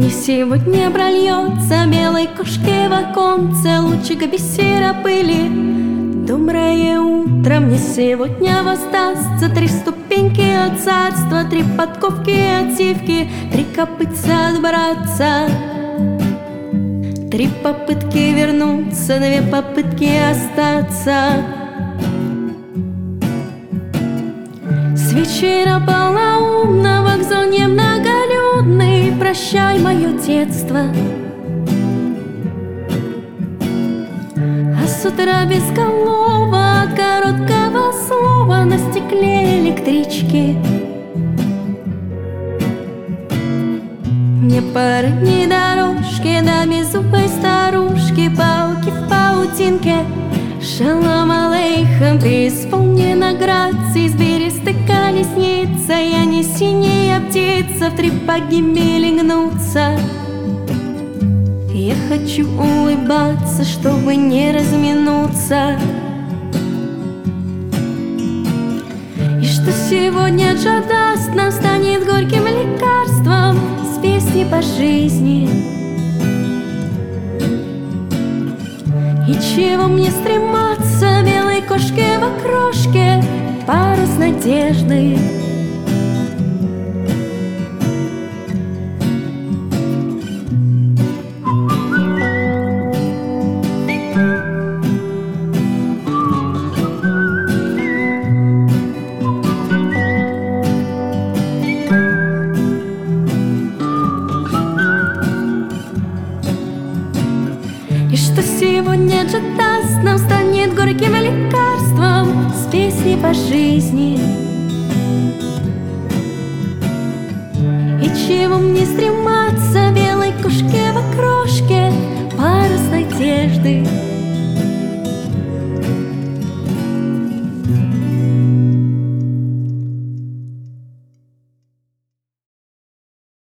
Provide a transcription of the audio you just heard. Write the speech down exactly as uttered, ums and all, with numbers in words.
Мне сегодня прольется белой кошке в оконце лучик бисера пыли. Доброе утро, мне сегодня воздастся три ступеньки от царства, три подковки от сивки, три копытца от братца. Три попытки вернуться, две попытки остаться. С вечера полноумного к зоне многолюдной прощай мое детство. А с утра безголово от короткого слова на стекле электрички мне по родней дорожке до беззубой старушки, пауки в паутинке. Шалом алейхам, преисполнена грацией, с берестой колесница. Я не синяя птица, в три погибели гнуться. Я хочу улыбаться, чтобы не разминуться. И что сегодня джадаст нам станет горьким лекарством с песней по жизни. И чего мне стрематься белой кошке в окрошке, парус надежды. И что сегодня джадаст нам станет горьким лекарством с песней по жизни. И чего мне стрематься белой кошке в окрошке, парус надежды.